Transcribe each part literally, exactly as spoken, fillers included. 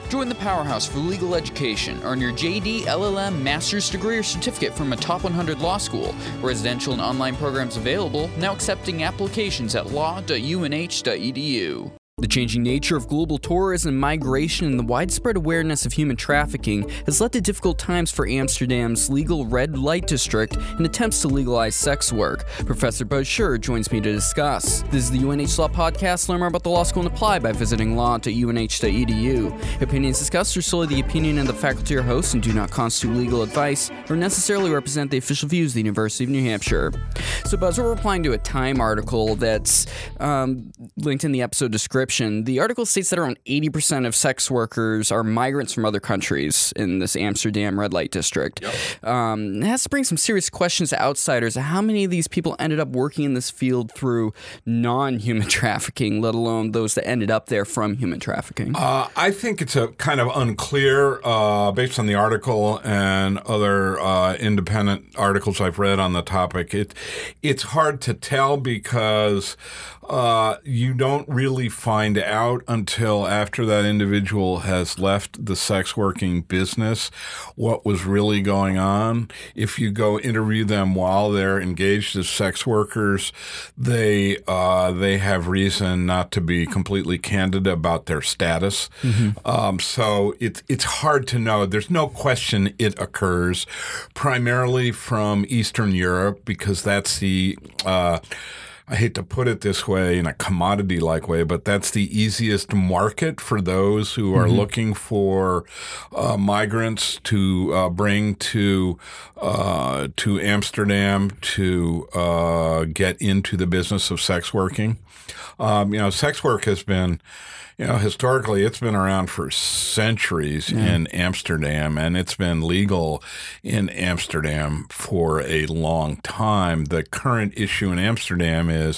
Join the powerhouse for legal education. Earn your J D, L L M, master's degree, or certificate from a top one hundred law school. Residential and online programs available, now accepting applications at law dot u n h dot e d u. The changing nature of global tourism, migration, and the widespread awareness of human trafficking has led to difficult times for Amsterdam's legal red light district and attempts to legalize sex work. Professor Buzz Schur joins me to discuss. This is the U N H Law Podcast. Learn more about the law school and apply by visiting law dot u n h dot e d u. Opinions discussed are solely the opinion of the faculty or hosts and do not constitute legal advice or necessarily represent the official views of the University of New Hampshire. So, Buzz, we're replying to a Time article that's um, linked in the episode description. The article states that around eighty percent of sex workers are migrants from other countries in this Amsterdam red light district. Yep. Um, it has to bring some serious questions to outsiders. How many of these people ended up working in this field through non-human trafficking, let alone those that ended up there from human trafficking? Uh, I think it's a kind of unclear, uh, based on the article and other uh, independent articles I've read on the topic. It, it's hard to tell because uh, you don't really find out until after that individual has left the sex working business what was really going on. If you go interview them while they're engaged as sex workers, they uh, they have reason not to be completely candid about their status. Mm-hmm. Um, so it's it's hard to know. There's no question it occurs primarily from Eastern Europe because that's the uh, I hate to put it this way in a commodity-like way, but that's the easiest market for those who are mm-hmm. looking for uh, migrants to uh, bring to uh, to Amsterdam to uh, get into the business of sex working. Um, you know, sex work has been, you know, historically it's been around for centuries yeah. in Amsterdam, and it's been legal in Amsterdam for a long time. The current issue in Amsterdam is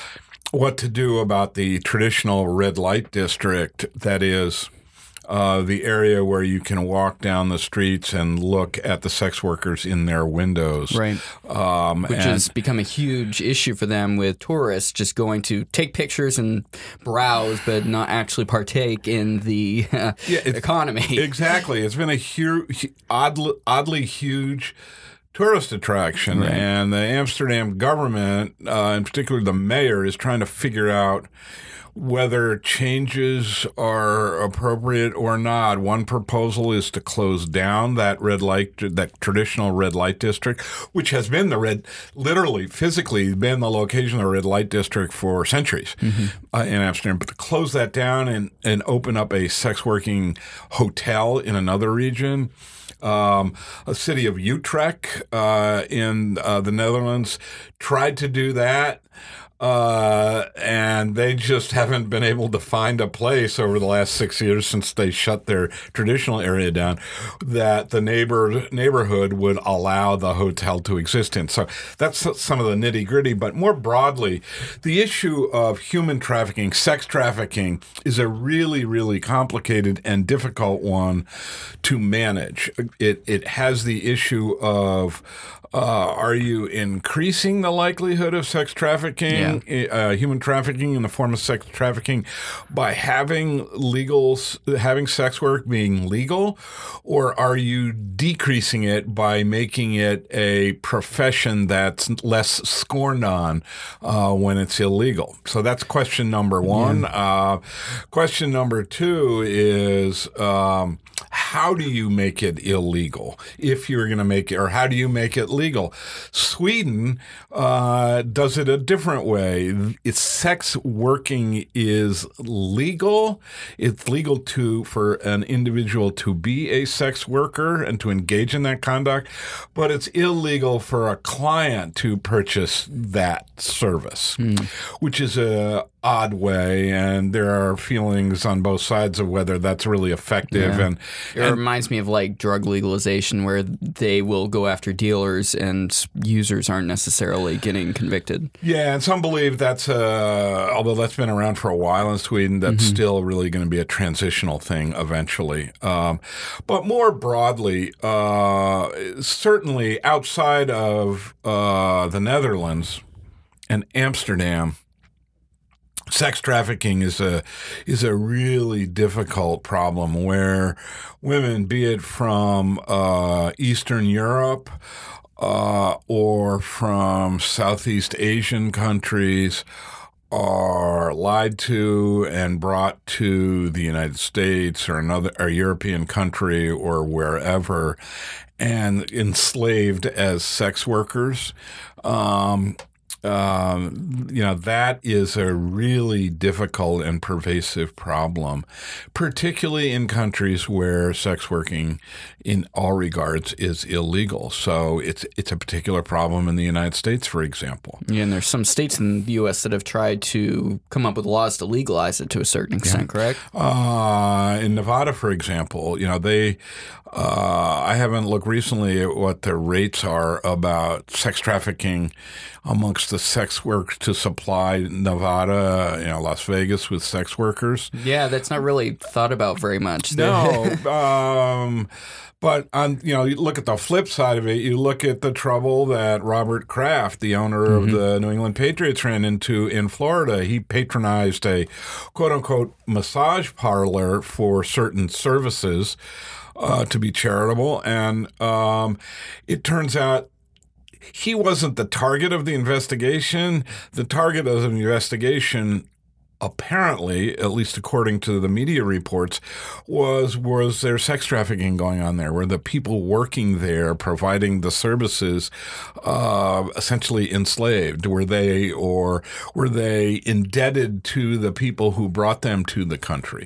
what to do about the traditional red light district, that is Uh, the area where you can walk down the streets and look at the sex workers in their windows. Right. Um, Which and, has become a huge issue for them with tourists just going to take pictures and browse, but not actually partake in the uh, yeah, economy. Exactly. It's been a huge, oddly, oddly huge tourist attraction. Right. And the Amsterdam government, uh, in particular the mayor, is trying to figure out whether changes are appropriate or not. One proposal is to close down that red light, that traditional red light district, which has been the red, literally, physically been the location of the red light district for centuries mm-hmm. uh, in Amsterdam. But to close that down and, and open up a sex working hotel in another region. Um, a city of Utrecht uh, in uh, the Netherlands tried to do that. Uh, and they just haven't been able to find a place over the last six years since they shut their traditional area down that the neighbor neighborhood would allow the hotel to exist in. So that's some of the nitty gritty. But more broadly, the issue of human trafficking, sex trafficking, is a really, really complicated and difficult one to manage. It it has the issue of Uh, are you increasing the likelihood of sex trafficking, yeah. uh, human trafficking in the form of sex trafficking by having legal, having sex work being legal? Or are you decreasing it by making it a profession that's less scorned on uh, when it's illegal? So that's question number one. Yeah. Uh, question number two is, um, how do you make it illegal if you're going to make it, or how do you make it legal? Sweden uh, does it a different way. It's sex working is legal. It's legal to for an individual to be a sex worker and to engage in that conduct, but it's illegal for a client to purchase that service, mm. which is a odd way, and there are feelings on both sides of whether that's really effective. Yeah. And, it and reminds me of like drug legalization, where they will go after dealers and users aren't necessarily getting convicted. Yeah, and some believe that's, uh, although that's been around for a while in Sweden, that's mm-hmm. still really going to be a transitional thing eventually. Um, but more broadly, uh, certainly outside of uh, the Netherlands and Amsterdam, sex trafficking is a is a really difficult problem where women, be it from uh, Eastern Europe uh, or from Southeast Asian countries, are lied to and brought to the United States or another a European country or wherever, and enslaved as sex workers. Um, Um, you know, that is a really difficult and pervasive problem, particularly in countries where sex working in all regards is illegal. So it's it's a particular problem in the United States, for example. Yeah, and there's some states in the U S that have tried to come up with laws to legalize it to a certain extent, yeah. correct? Uh, in Nevada, for example, you know, they uh, I haven't looked recently at what the rates are about sex trafficking amongst the sex workers to supply Nevada, you know, Las Vegas with sex workers. Yeah, that's not really thought about very much. No, um, but on you know, you look at the flip side of it. You look at the trouble that Robert Kraft, the owner mm-hmm. of the New England Patriots, ran into in Florida. He patronized a quote unquote massage parlor for certain services uh, to be charitable, and um, it turns out he wasn't the target of the investigation. The target of the investigation, apparently, at least according to the media reports, was was there sex trafficking going on there? Were the people working there providing the services uh, essentially enslaved? Were they or were they indebted to the people who brought them to the country?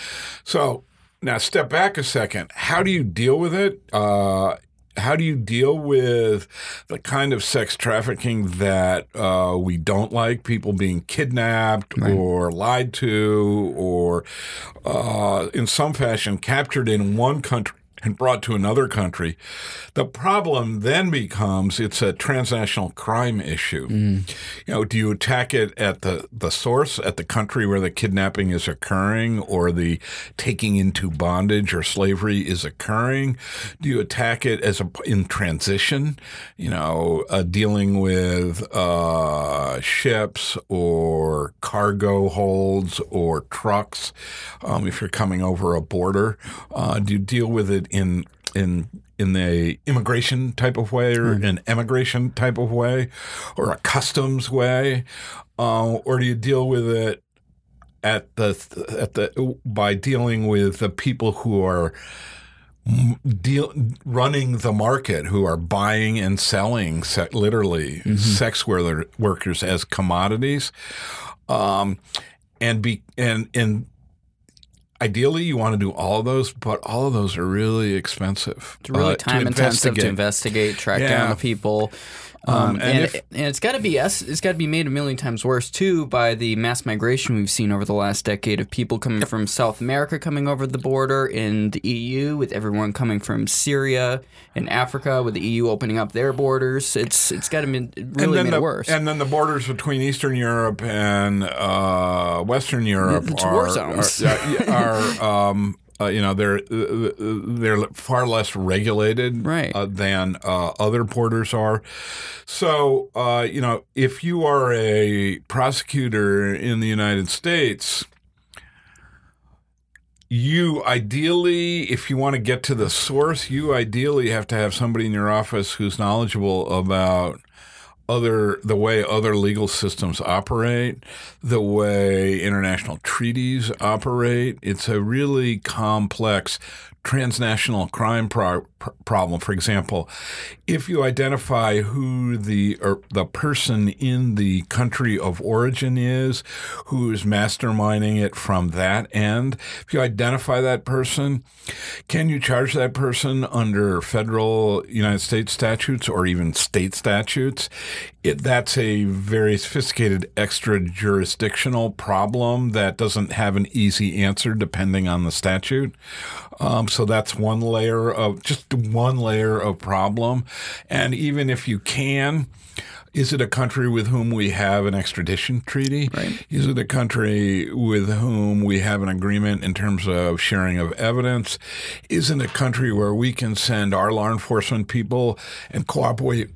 So now step back a second. How do you deal with it? Uh, How do you deal with the kind of sex trafficking that uh, we don't like, people being kidnapped right. or lied to or uh, in some fashion captured in one country and brought to another country? The problem then becomes it's a transnational crime issue. Mm. You know, do you attack it at the, the source, at the country where the kidnapping is occurring or the taking into bondage or slavery is occurring? Do you attack it as a, in transition, you know, uh, dealing with uh, ships or cargo holds or trucks um, if you're coming over a border? Uh, do you deal with it in in in the immigration type of way or mm. an emigration type of way or a customs way? Uh, or do you deal with it at the at the by dealing with the people who are deal, running the market, who are buying and selling se- literally mm-hmm. sex workers as commodities? Um, and be and and ideally, you want to do all of those, but all of those are really expensive. It's really uh, time to intensive investigate. to investigate, track yeah. down the people. Um, Um, and, and, if, it, and it's got to be it's got to be made a million times worse too by the mass migration we've seen over the last decade of people coming from South America coming over the border in the E U, with everyone coming from Syria and Africa, with the E U opening up their borders. It's it's got to be really made the, it worse. And then the borders between Eastern Europe and uh, Western Europe it's are war zones. Are, are um, Uh, you know, they're they're far less regulated right. uh, than uh, other borders are. So, uh, you know, if you are a prosecutor in the United States, you ideally, if you want to get to the source, you ideally have to have somebody in your office who's knowledgeable about other the way other legal systems operate, the way international treaties operate. It's a really complex transnational crime pro- problem. For example, if you identify who the or the person in the country of origin is, who is masterminding it from that end, if you identify that person, can you charge that person under federal United States statutes or even state statutes? It, that's a very sophisticated extra-jurisdictional problem that doesn't have an easy answer depending on the statute. Um, so that's one layer of just one layer of problem. And even if you can, is it a country with whom we have an extradition treaty? Right. Is it a country with whom we have an agreement in terms of sharing of evidence? Is it a country where we can send our law enforcement people and cooperate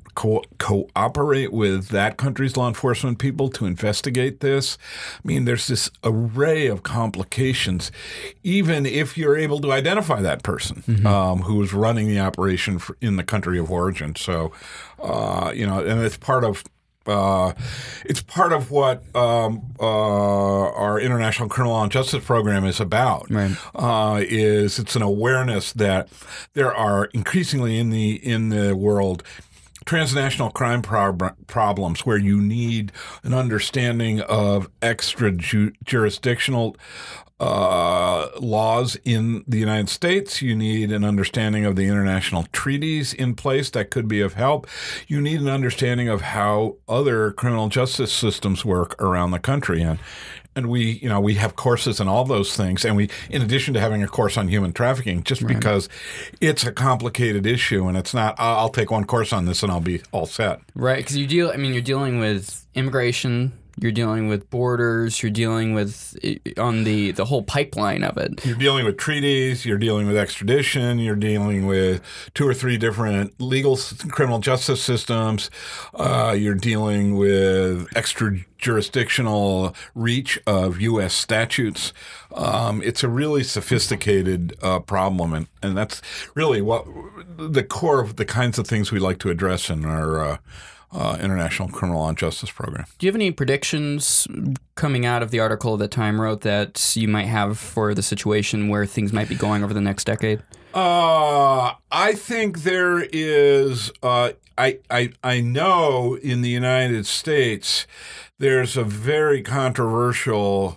co- cooperate with that country's law enforcement people to investigate this. I mean, there's this array of complications, even if you're able to identify that person mm-hmm. um, who is running the operation for, in the country of origin. So, uh, you know, and it's part of Uh, it's part of what um, uh, our International Criminal Law and Justice Program is about. Right. Uh, is it's an awareness that there are increasingly in the in the world transnational crime prob- problems where you need an understanding of extra ju- jurisdictional Uh, laws in the United States. You need an understanding of the international treaties in place that could be of help. You need an understanding of how other criminal justice systems work around the country. And and we, you know, we have courses on all those things. And we, in addition to having a course on human trafficking, just right. because it's a complicated issue and it's not, I'll take one course on this and I'll be all set. Right. Because you deal, I mean, you're dealing with immigration. You're dealing with borders. You're dealing with on the, the whole pipeline of it. You're dealing with treaties. You're dealing with extradition. You're dealing with two or three different legal criminal justice systems. Uh, you're dealing with extra-jurisdictional reach of U S statutes. Um, it's a really sophisticated uh, problem, and, and that's really what the core of the kinds of things we like to address in our uh, Uh, International Criminal Law and Justice Program. Do you have any predictions coming out of the article that Time wrote that you might have for the situation where things might be going over the next decade? Uh, I think there is, uh, I, I, I know in the United States there's a very controversial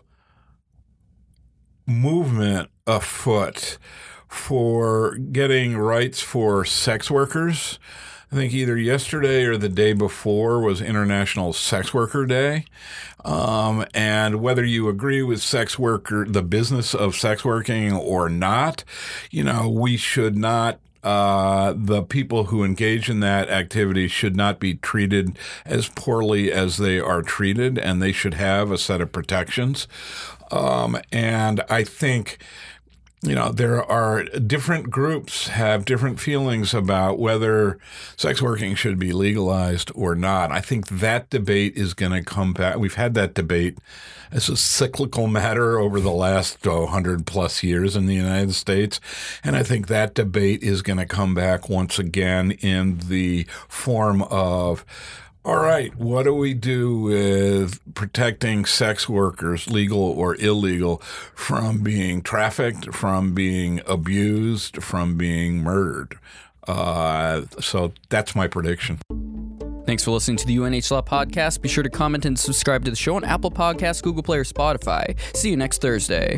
movement afoot for getting rights for sex workers. I think either yesterday or the day before was International Sex Worker Day. Um, and whether you agree with sex worker, the business of sex working or not, you know, we should not Uh, the people who engage in that activity should not be treated as poorly as they are treated, and they should have a set of protections. Um, and I think, you know, there are different groups have different feelings about whether sex working should be legalized or not. I think that debate is going to come back. We've had that debate as a cyclical matter over the last oh, one hundred plus years in the United States. And I think that debate is going to come back once again in the form of, all right, what do we do with protecting sex workers, legal or illegal, from being trafficked, from being abused, from being murdered? Uh, so that's my prediction. Thanks for listening to the U N H Law Podcast. Be sure to comment and subscribe to the show on Apple Podcasts, Google Play, or Spotify. See you next Thursday.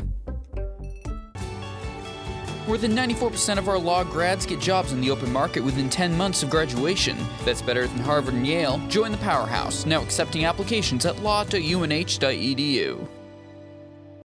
More than ninety-four percent of our law grads get jobs in the open market within ten months of graduation. That's better than Harvard and Yale. Join the powerhouse, now accepting applications at law dot U N H dot E D U.